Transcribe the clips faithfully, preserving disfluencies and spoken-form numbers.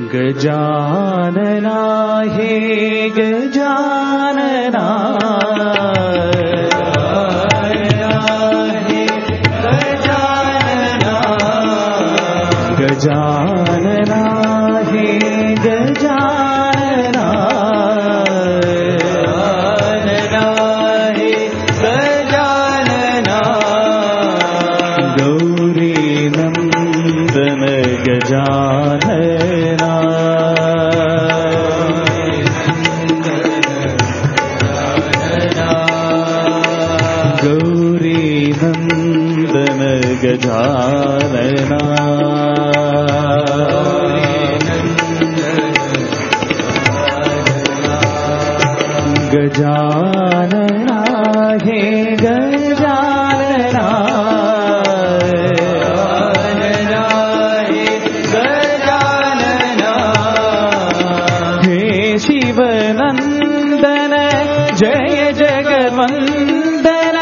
गजानना हे गजानना गजानना हे गजानना हे गजानना गौरी नंदन गजानना गौरी नंदन गजानना गजानना हे गजानना हे शिवनंदन जय जगवंदन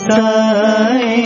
साई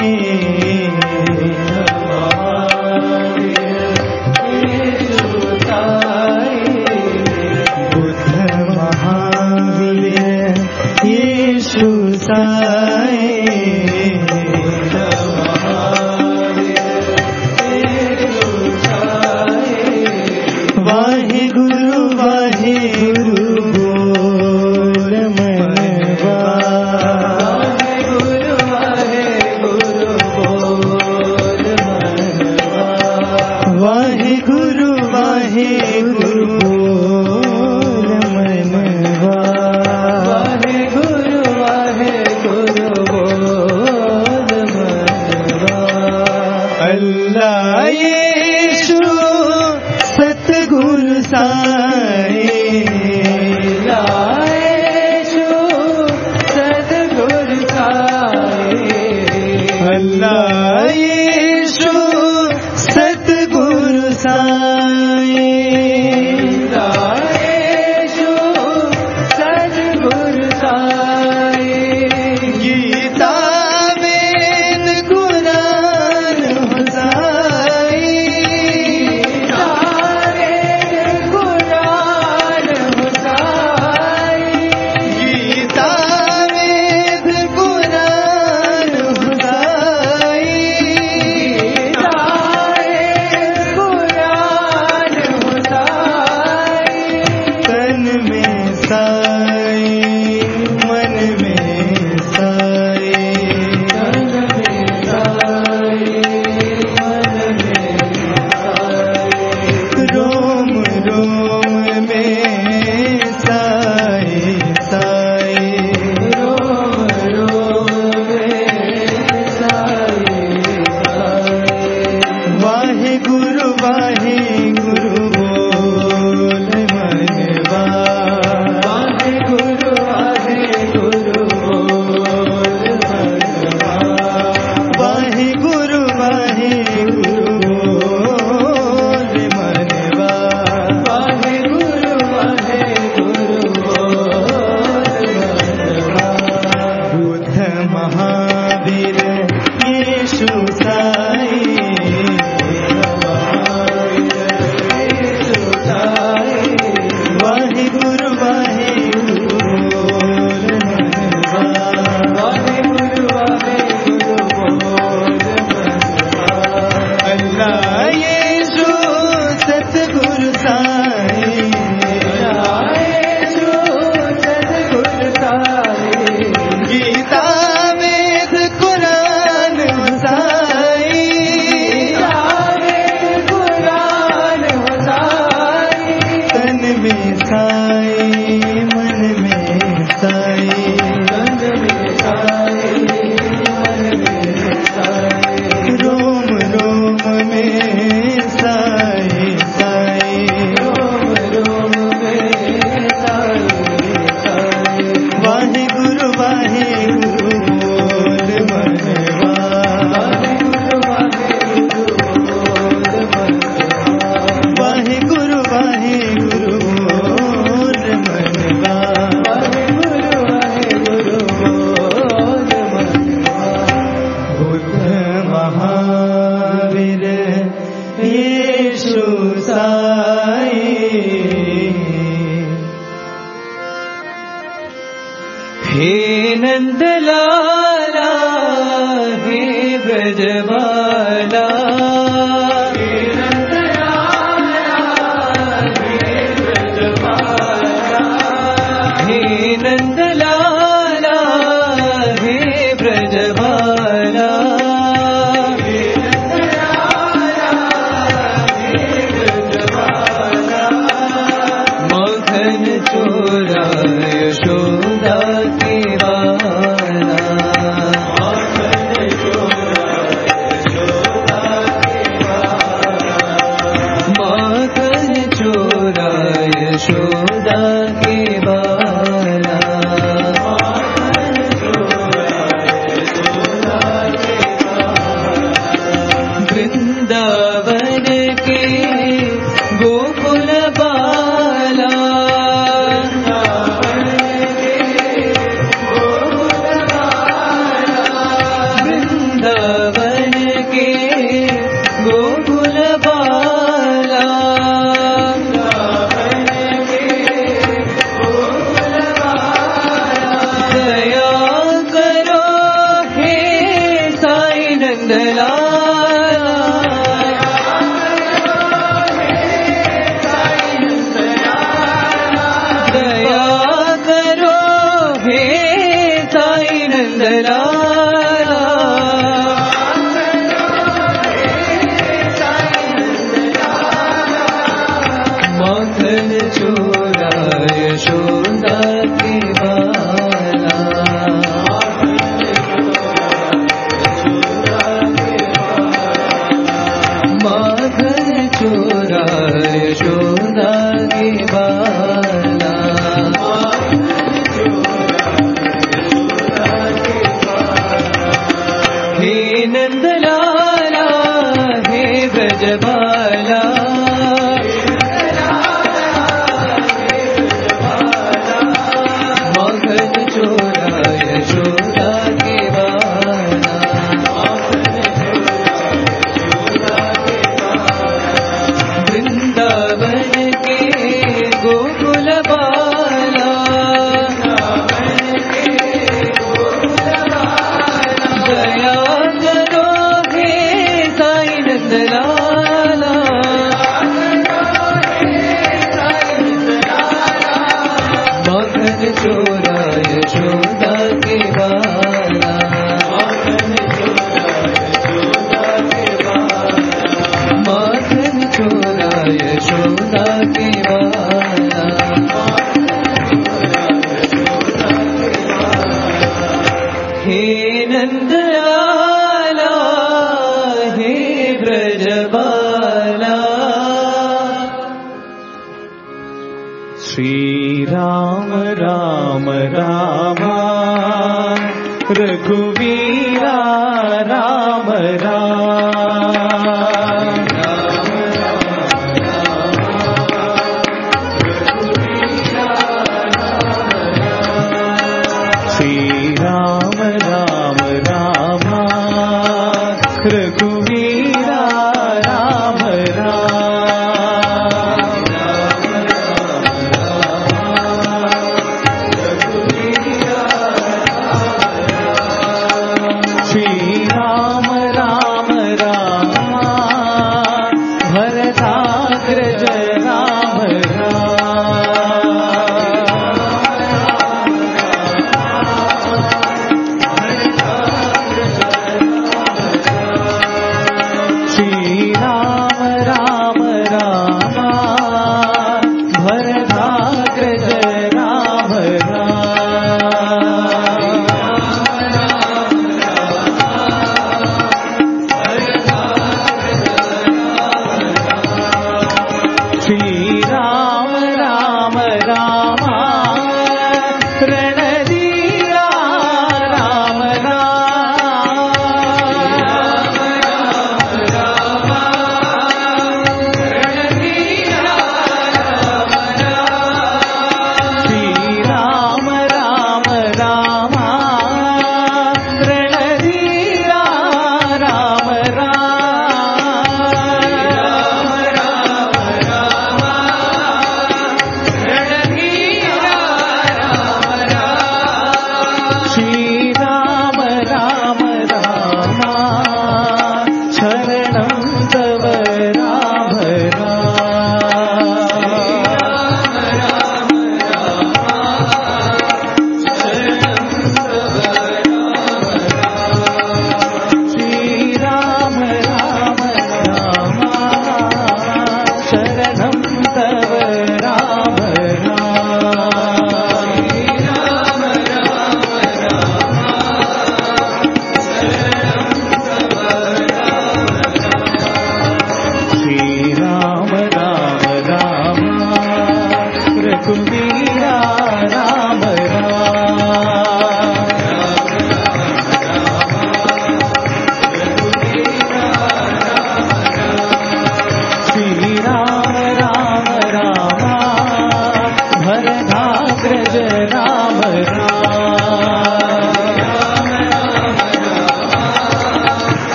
वृंदावन के गोकुल बाला दया करो हे साई नंदलाला दया करो हे साई नंदलाला माखन चोरा यशोदा के बाला माखन चोरा यशोदा के बाला हे नंदलाला हे ब्रजबाला माखन चोरा यशोदा के बाला वृंदावन के गोकुल बाला दया करो हे साई नंदलाला माखन चोरा यशोदा के बाला माखन चोरा यशोदा के बाला हे नंदलाला हे ब्रजबाला श्री राम राम रामा रघुवीरा राम राम श्री राम राम रामा रघुवीरा राम राम श्री राम राम रामा भरताग्रज राम राम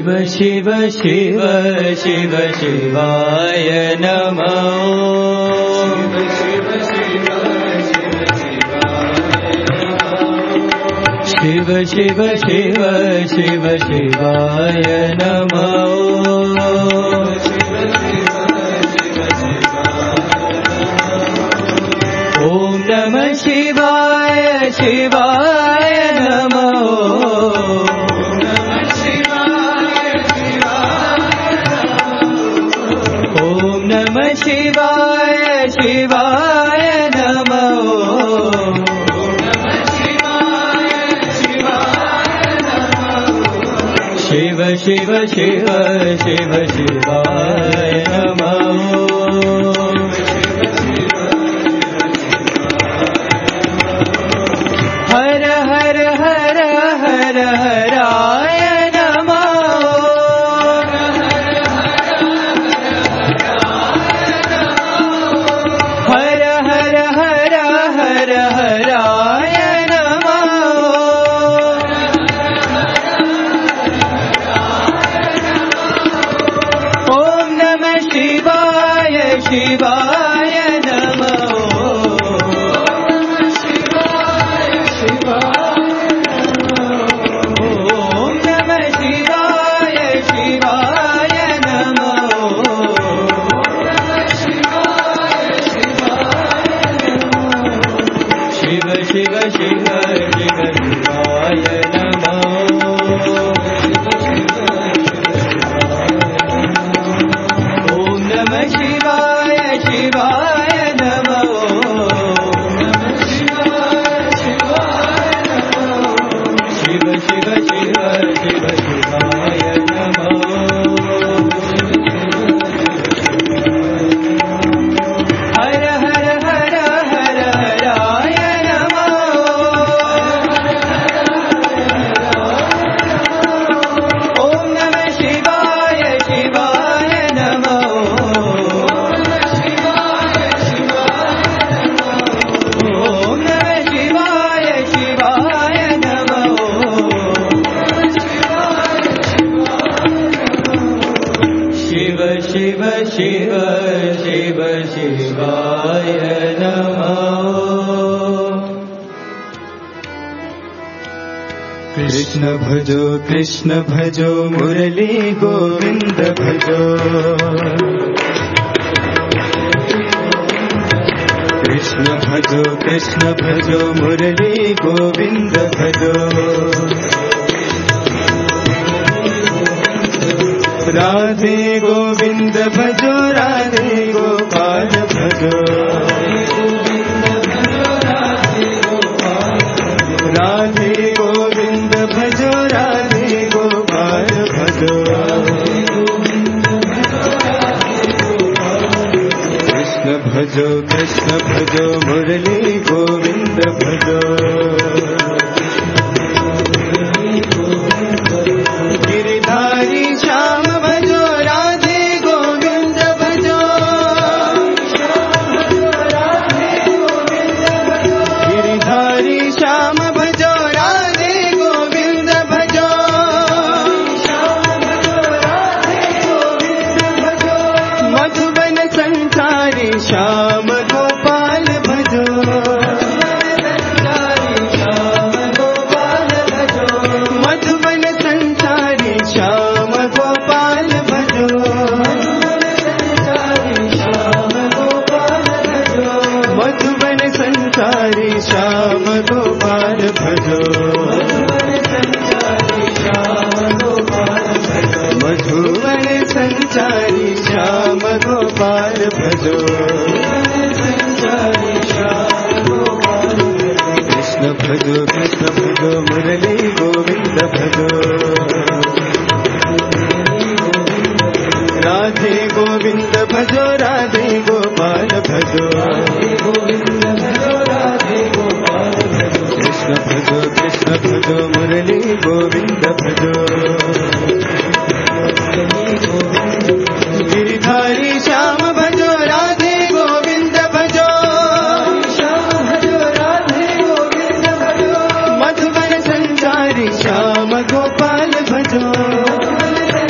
शिव शिव शिव शिवाय नमो शिव शिव शिव शिव शिवाय नमो ॐ नमः शिवाय शिवाय नमो ॐ नमः शिवाय शिवाय नमो शिव शिव शिव शिव शिवाय नमो हर हर हर हर हराय नमो हर हर हर हर हराय नमो ॐ नमः शिवाय शिवाय नमो शिव शिव शिव शिवाय नमो ॐ नमः शिवाय शिवाय नमो शिव शिव शिव शिव शिवाय नमो हर हर हर हर हराय शिव शिव शिव शिवाय नमो कृष्ण भजो कृष्ण भजो मुरली गोविंद भजो कृष्ण भजो कृष्ण भजो मुरली गोविंद भजो राधे गोविंद भजो राधे गोपाल भजो राधे गोविंद भजो राधे गोपाल भजो कृष्ण भजो कृष्ण भजो मुरली गोविंद भजो गिरिधारी श्याम भजो राधे गोविंद भजो गिरिधारी श्याम भजो राधे गोविंद भजो मधुबन संसारी श्याम गोपाल भजो मधुबन संसारी श्याम गोपाल भजो मधुबन संसारी श्याम गोपाल भजो मधुबन संसारी श्याम गोपाल भजो कृष्ण भजो कृष्ण भजो मुरली गोविंद भजो राधे गोविंद भजो राधे गोपाल भजो कृष्ण भजो कृष्ण भजो मुरली गोविंद भजो गिरिधारी श्याम भजो राधे गोविंद भजो मधुबन संसारी श्याम गोपाल भजो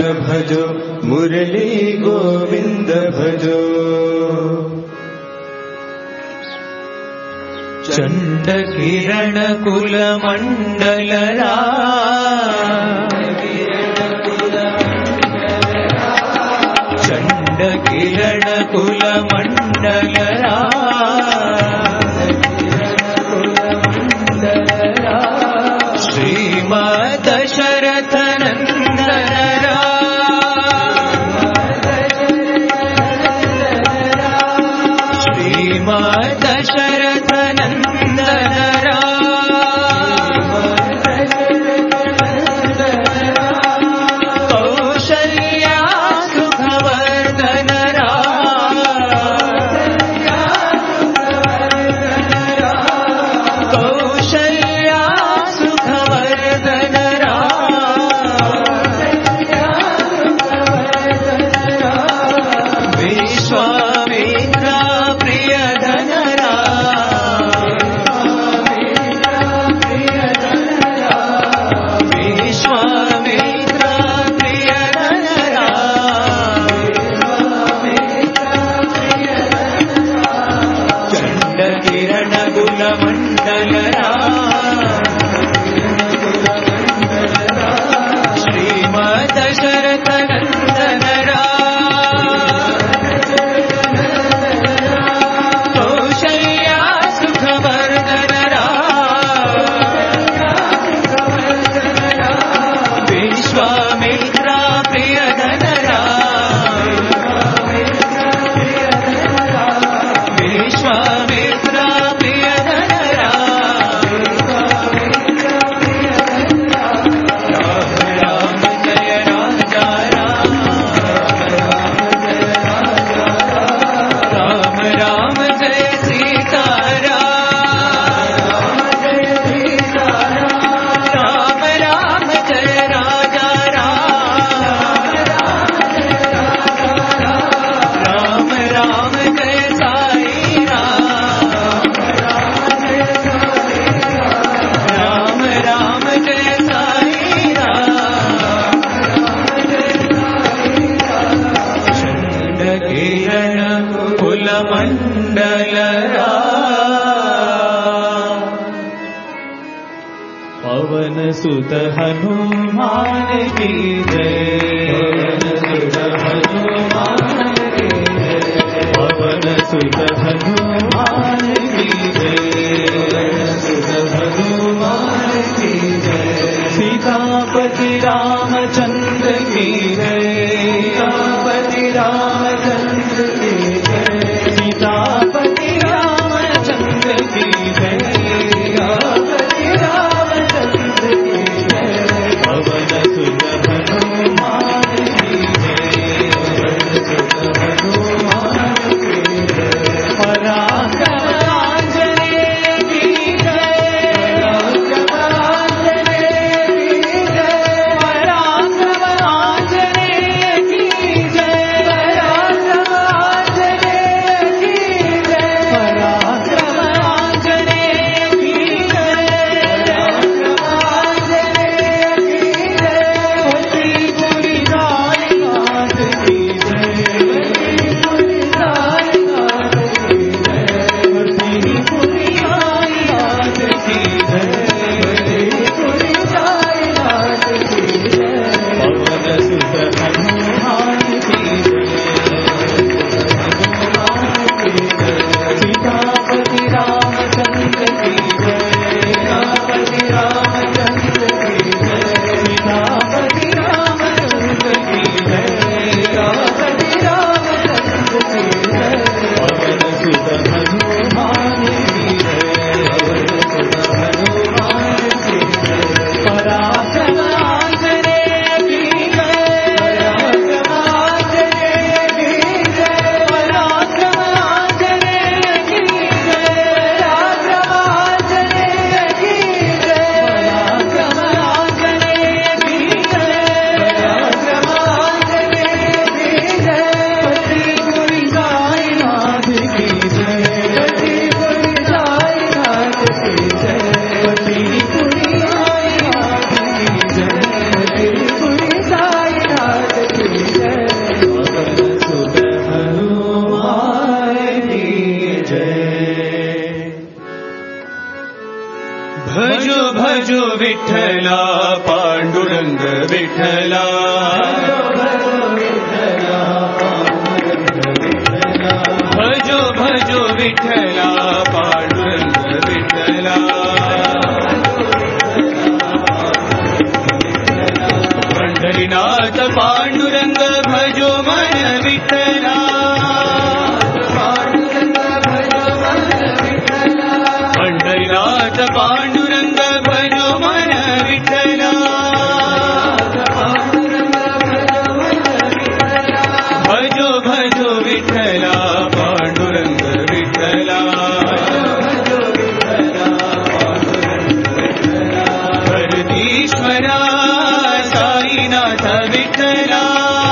भजो मुरली गोविंद भजो चंड किरण कुल मंडलरा चंड किरण कुल मंडलरा श्रीमद दशरथ नंदनरा श्रीमद दशरथ नंदनरा कौशल्या सुखवर्धनरा कौशल्या सुखवर्धनरा विश्वामित्र प्रियधनरा विश्वामित्र प्रियधनरा चंड किरण गुल मंडलरा श्रीमद दशरथ नंदनरा कौशल्या सुखवर्धनरा विश्वामित्र प्रियधनरा विश्वामित्र प्रियधनरा राम राम जय राजा राम राम राम जय सीता राम राम राम जय राजा राम राम राम जय साई राम राम राम जय साई राम चंड किरण कुल मंडलरा पवन सुत हनुमान की जय पवन सुत हनुमान की जय हनुमान की जय सीतापति रामचंद्र की जय सीतापति रामचंद्र की जय सीतापति रामचंद्र की जय सीतापति रामचंद्र की जय पवन सुत हनुमान की जय पवन सुत हनुमान की जय परा भजो विठ्ठला पांडुरंग विठ्ठला भजो भजो विठ्ठला पांडुरंग विठ्ठला पंढरीनाथ पांडुरंग भजो मन विठ्ठला पंढरीनाथ पांडुरंग भजो मन विठ्ठला भजो भजो विठ्ठला पांडुरंग विठ्ठला भरतीश्वरा साईनाथ विठ्ठला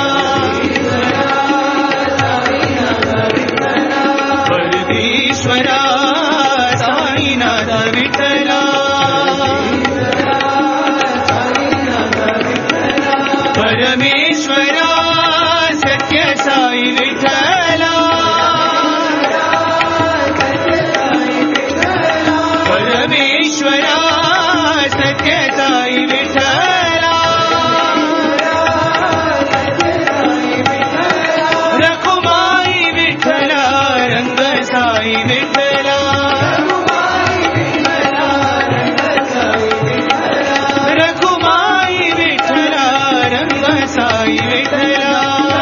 भरतीश्वरा साईनाथ विठ्ठला परमेश्वरा सत्य साई विठ्ठला परमेश्वरा सत्य साई विठ्ठला रखुमाई विठ्ठला रंग साई विठ्ठला रखुमाई विठ्ठला रंग साई विठ्ठला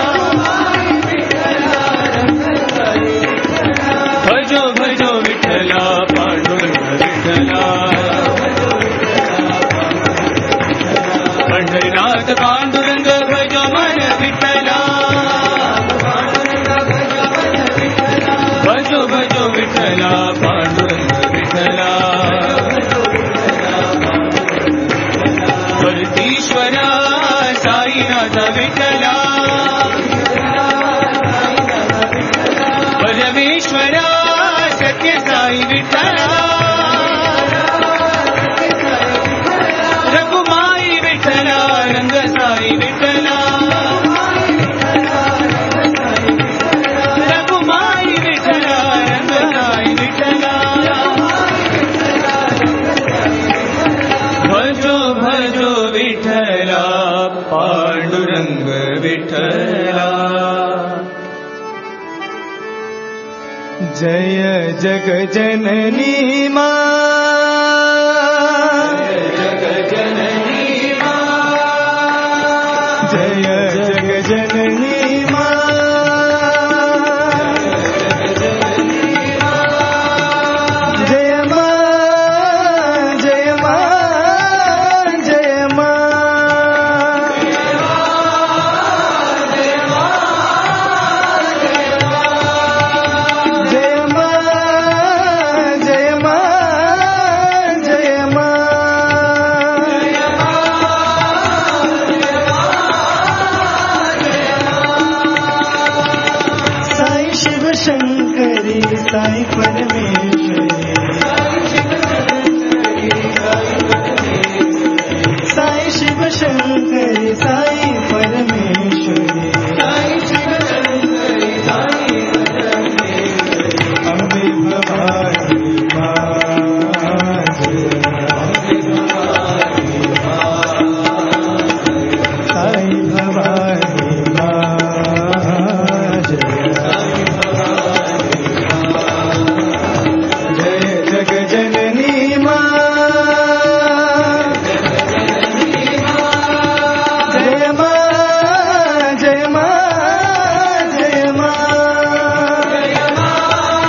भजो भजो विठ्ठला पांडुरंग विठ्ठला पंढरीनाथ पांडुरंग भजो मन विठ्ठला भजो भजो विठ्ठला पांडुरंग विठ्ठला भरतीश्वरा साईनाथ विठ्ठला परमेश्वरा सत्य साई विठ्ठला रघुमाई विठ्ठला रंग साई विठ्ठला रघुमाई विठ्ठला रंग साई विठ्ठला भजो भजो विठ्ठला पांडुरंग विठ्ठला जय जग जननी मां जग जननी मां जय जग जननी मां जय मां जय मां जय मां जय मां जय मां जय मां साई शिव शंकरी साई परमेश्वरी साई शिव शंकरी साई परमेश्वरी अम्बे भवानी मां साई भवानी मां जय जग जननी मां जय मां जय मां जय मां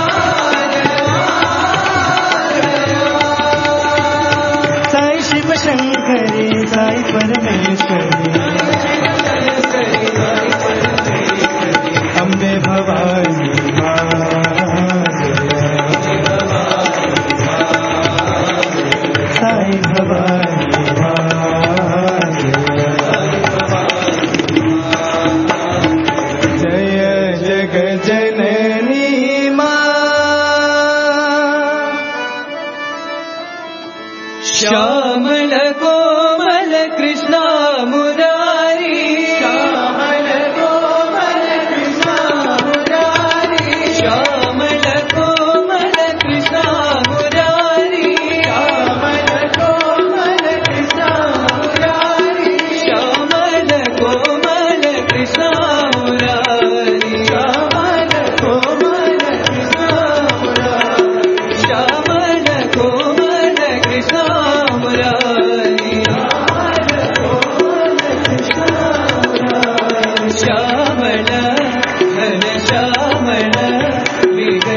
साई शिव शंकरी साई परमेश्वरी अम्बे भवानी साई भवानी जय जग जननी मां श्यामल कोमल कृष्णा मुरारी श्यामल कोमल कृष्णा मुरारी श्यामल कोमल कृष्णा मुरारी श्यामल कोमल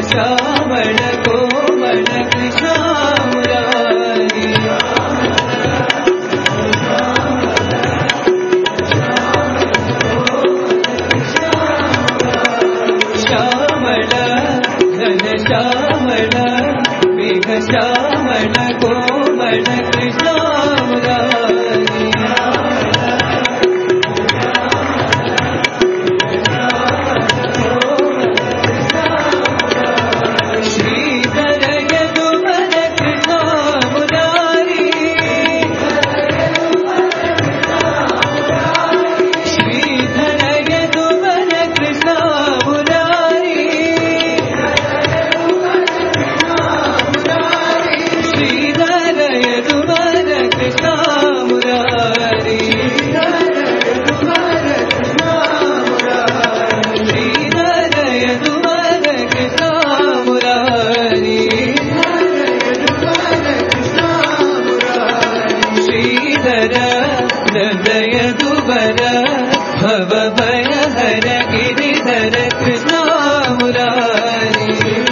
श्यामल कोमल कृष्ण मुरारी श्यामल घन श्यामल मेघ श्यामल कोमल कृष्ण मुरारी श्रीधर यदुवर कृष्ण मुरारी श्रीधर यदुवर कृष्ण मुरारी श्रीधर यदुवर कृष्ण मुरारी श्रीधर यदुवर कृष्ण मुरारी श्रीधर हृदय दुबर भव भय हर गिरिधर कृष्ण मुरारी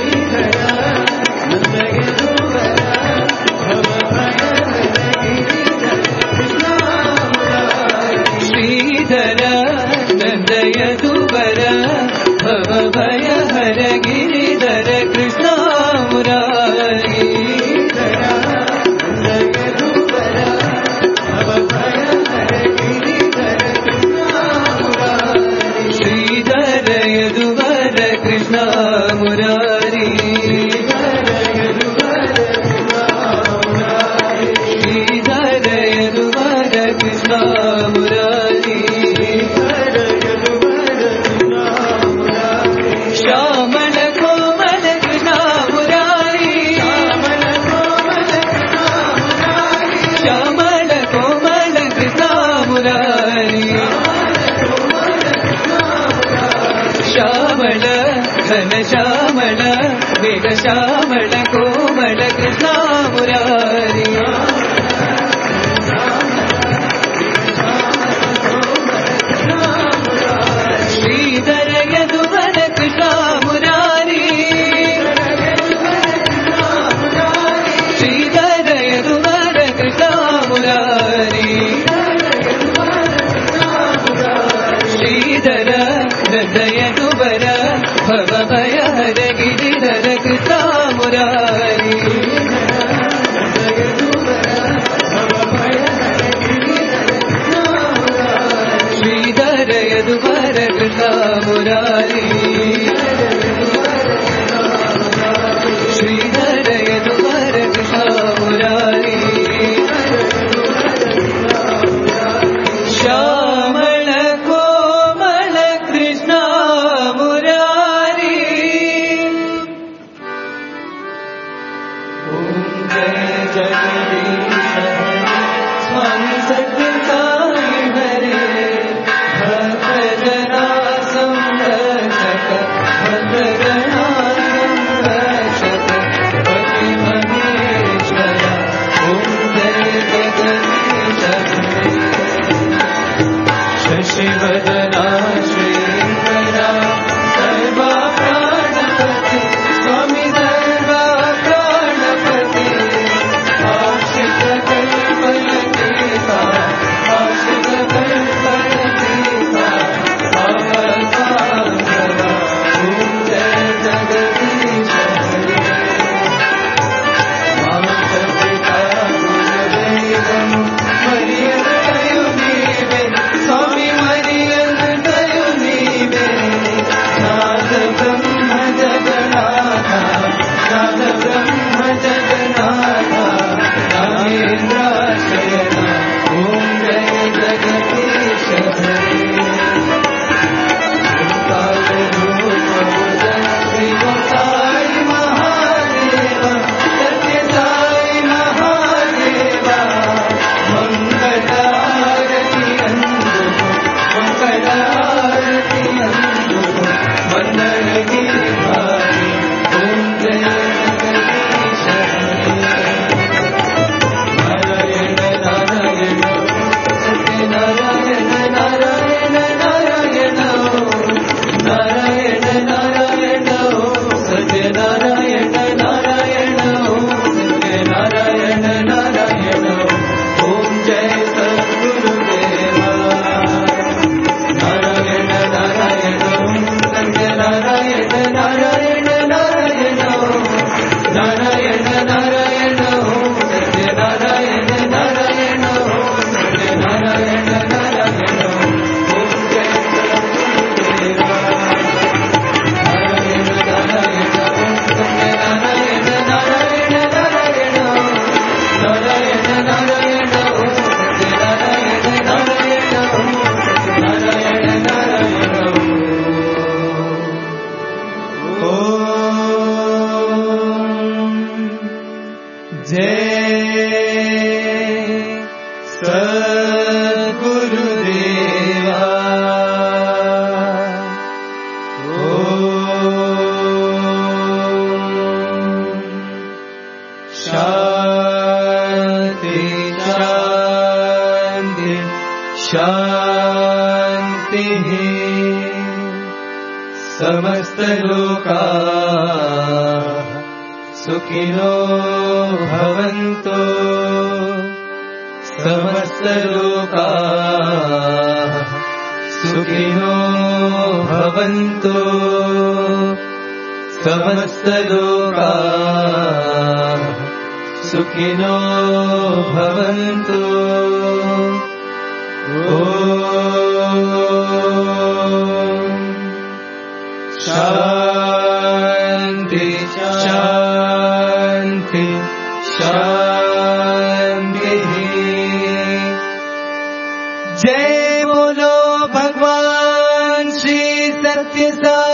श्रीधर हृदय दुबर भव भय हर गिरिधर कृष्ण मुरारी श्रीधर यदुवर कृष्ण मुरारी श्रीधर यदुवर कृष्ण मुरारी श्यामल कोमल कृष्ण मुरारी श्यामल कोमल कृष्ण मुरारी श्यामल घन श्यामल मेघ श्यामल कोमल कृष्ण मुरारी श्रीधर यदुवर कृष्ण मुरारी श्रीधर यदुवर कृष्ण मुरारी श्रीधर हृदय दुबर भव भय हर गिरिधर कृष्ण मुरारी श्रीधर यदुवर कृष्ण मुरारी श्रीधर यदुवर कृष्ण मुरारी श्यामल कोमल कृष्ण मुरारी ओम जय जगदीश हरे स्वामी सत्य साई हरे भक्त जना संरक्षण जय सद्गुरुदेवा शांति शांति शांति समस्त लोका सुखिनो भवन्तु समस्त लोका सुखिनो भवन्तु समस्त लोका सुखिनो भवन्तु शांति शांति शांति जय बोलो भगवान श्री सत्य साई।